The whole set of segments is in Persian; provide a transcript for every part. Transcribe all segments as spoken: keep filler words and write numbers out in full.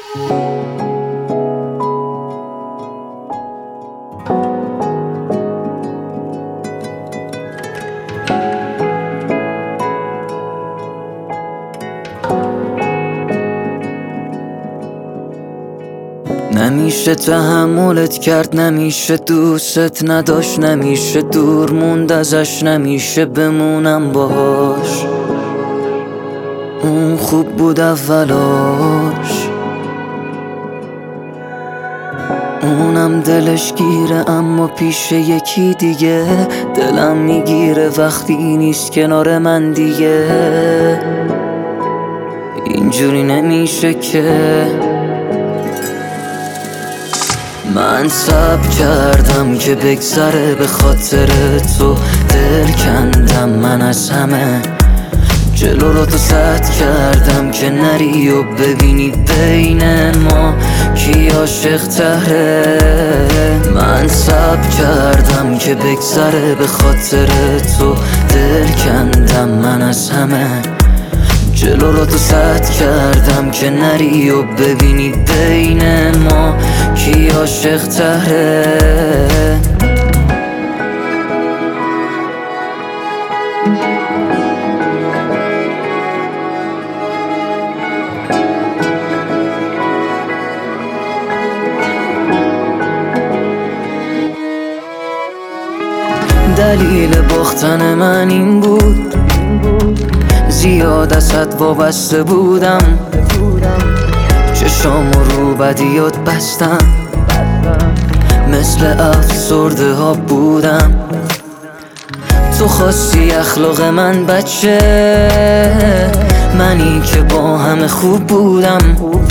نمیشه تحملت کرد، نمیشه دوست نداشت، نمیشه دور موند ازش، نمیشه بمونم باهاش. اون خوب بود اولاش، اونم دلش گیره، اما پیش یکی دیگه دلم میگیره وقتی نیست کنار من دیگه. اینجوری نمیشه که من صبر کردم که بگذره، به خاطر تو دل کندم من از همه، جلو رو تو سد کردم که نری و ببینی بین ما کی عاشق تره. من صبر کردم که بگذره، به خاطر تو دل کندم من از همه، جلو رو تو سد کردم که نری و ببینی بین ما کی عاشق تره. دلیل باختن من این بود، زیاد از حد وابسته بودم، چشام رو بدیات بستم، مثل افسرده ها بودم. تو خواستی اخلاق من بچه، منی که با همه خوب بودم،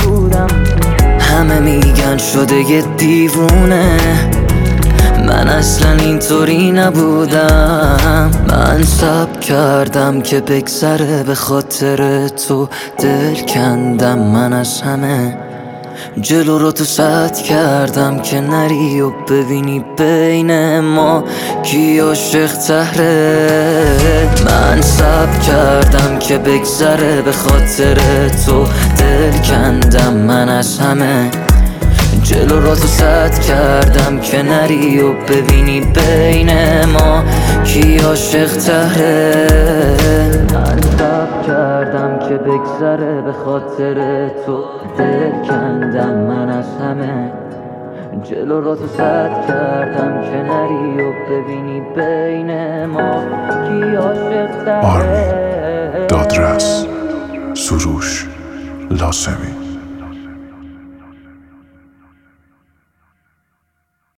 همه میگن شده یه دیوونه، من اصلا اینطوری نبودم. من صبر کردم که بگذره، به خاطر تو دل کندم من از همه، جلو رو تو سد کردم که نری و ببینی بین ما کی عاشق تره. من صبر کردم که بگذره، به خاطر تو دل کندم من از همه، جلو رو تو سد کردم که نری و ببینی بین ما کی عاشق تره. من صبر کردم که بگذره، به خاطر تو دل کندم من از همه، جلو رو تو سد کردم که نری و ببینی بین ما کی عاشق تره. آرمین دادرس، سروش لاسمی.